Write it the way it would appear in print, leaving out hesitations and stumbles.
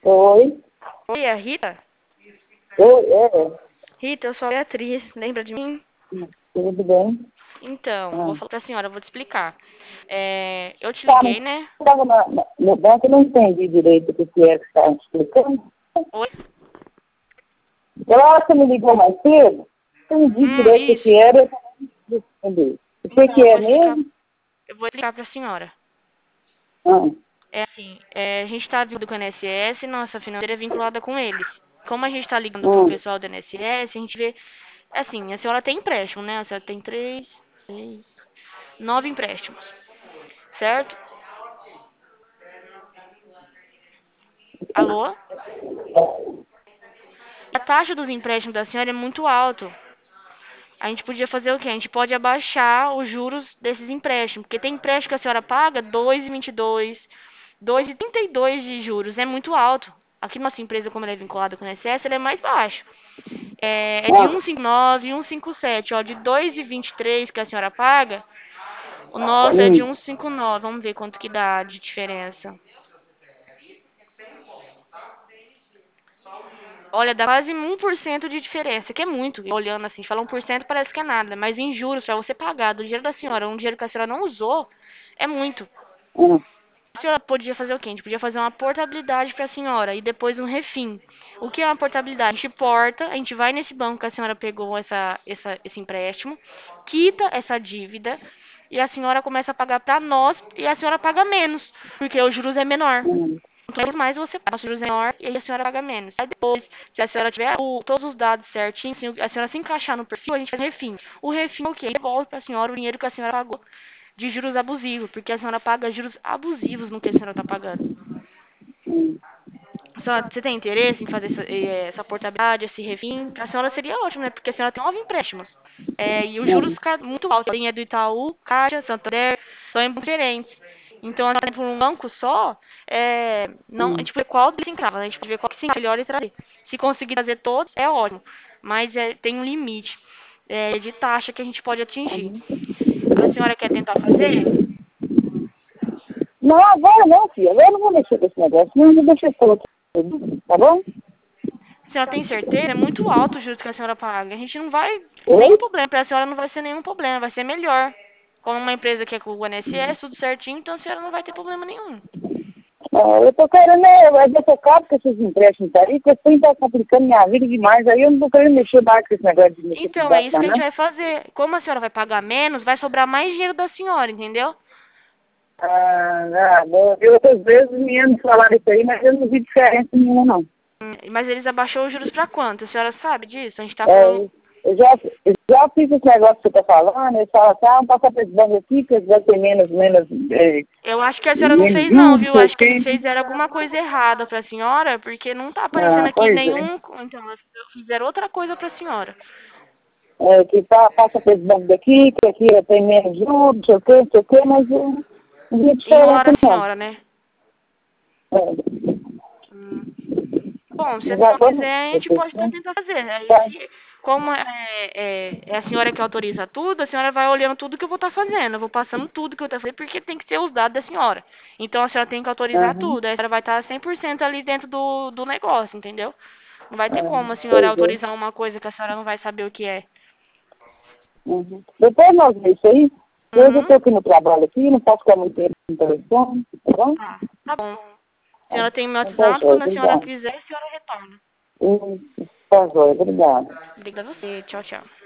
Oi. Oi, é a Rita? Oi, é. Rita, eu sou a Beatriz, lembra de mim? Tudo bem? Então, vou Ah. falar pra senhora, vou te explicar. Eu te Tá, liguei, mas né? estava no banco, eu não entendi direito o que é que está explicando. Oi? Eu acho que você me ligou mais cedo, eu não entendi direito o que Isso. era, eu não entendi. O Então, que é mesmo? eu vou explicar pra senhora. Ah. É assim, a gente tá vindo com o INSS, nossa financeira é vinculada com eles. Como a gente tá ligando pro Hum. pessoal do INSS, a gente vê, assim, a senhora tem empréstimo, né? A senhora tem 3, 6, 9 empréstimos, certo? Alô? A taxa dos empréstimos da senhora é muito alta. A gente podia fazer o quê? A gente pode abaixar os juros desses empréstimos. Porque tem empréstimo que a senhora paga 2,22, 2,32 de juros. É muito alto. Aqui nossa empresa, como ela é vinculada com o INSS, ela é mais baixo. É de Ah. 1,59, 1,57. Ó, de 2,23 que a senhora paga, o nosso é de Hum. 1,59. Vamos ver quanto que dá de diferença. Olha, dá quase 1% de diferença, que é muito. Olhando assim, falar 1% parece que é nada, mas em juros, para você pagar do dinheiro da senhora, um dinheiro que a senhora não usou, é muito. Ah. A senhora podia fazer o quê? A gente podia fazer uma portabilidade para a senhora e depois um refim. O que é uma portabilidade? A gente porta, a gente vai nesse banco que a senhora pegou esse empréstimo, quita essa dívida e a senhora começa a pagar para nós e a senhora paga menos, porque os juros é menor. Hum. Quanto mais você paga, os juros é menor e aí a senhora paga menos. Aí depois, se a senhora tiver todos os dados certinhos, se a senhora se encaixar no perfil, a gente faz refim. O refim é o quê? Devolve para a senhora o dinheiro que a senhora pagou de juros abusivos, porque a senhora paga juros abusivos no que a senhora está pagando. Hum. Você tem interesse em fazer essa portabilidade, esse refim? Para a senhora seria ótimo, né? Porque a senhora tem 9 empréstimos. E os juros Hum. ficam muito altos. Tem do Itaú, Caixa, Santander, são em bancos diferentes. Então, assim, por um banco só, não, a Hum. gente vê qual deles encrava, né? A gente pode ver qual que se melhor e trazer. Se conseguir trazer todos, é ótimo. Mas tem um limite de taxa que a gente pode atingir. Uhum. A senhora quer tentar fazer? Não, agora não, filha. Agora eu não vou mexer com esse negócio. Não, não deixa eu colocar tudo, tá bom? A senhora tem certeza? É muito alto o juros que a senhora paga. A gente não vai. Nenhum Oi? problema. Para a senhora não vai ser nenhum problema. Vai ser melhor. Como uma empresa que é com o INSS, tudo certinho, então a senhora não vai ter problema nenhum. Ah, eu tô querendo, eu tô caro com esses empréstimos aí, porque assim tá complicando minha vida demais. Aí eu não tô querendo mexer mais com esse negócio de mexer com Então, é banco, isso que a gente não. vai fazer. Como a senhora vai pagar menos, vai sobrar mais dinheiro da senhora, entendeu? Eu outras vezes me ando falar isso aí, mas eu não vi diferença nenhuma, não. Mas eles abaixou os juros para quanto? A senhora sabe disso? A gente tá É, falando. eu já fiz esse negócio que você tá falando, eles falam assim, vamos passar para esse banco aqui, que vai ter Eu acho que a senhora não menos fez não, juros, não viu? sei o Acho que eles quê. fizeram alguma coisa errada pra senhora, porque não tá aparecendo Ah, aqui pois é. nenhum. Então, eles fizeram outra coisa pra senhora. Que passa para esse banco daqui, que aqui tem menos juros, não sei o quê, mas não vi Enrolaram diferença, a não. senhora, né? É. Hum. Bom, se a Já senhora vamos. quiser, a gente pode tentar fazer. Aí, Tá. como é a senhora que autoriza tudo, a senhora vai olhando tudo que eu vou estar fazendo. Eu vou passando tudo que eu estou fazendo, porque tem que ser os dados da senhora. Então, a senhora tem que autorizar Aham. tudo. Aí a senhora vai estar 100% ali dentro do negócio, entendeu? Não vai ter como a senhora Pois é. autorizar uma coisa que a senhora não vai saber o que é. Uhum. Depois nós vemos isso aí. Hoje eu Uhum. estou aqui no trabalho aqui, não posso ficar muito tempo no telefone, tá bom? Tá bom. A Tá. senhora tem meu Então tá WhatsApp, jóia, quando a senhora obrigado. quiser, a senhora retorna. Tá jóia, obrigado. Obrigada a você. Tchau, tchau.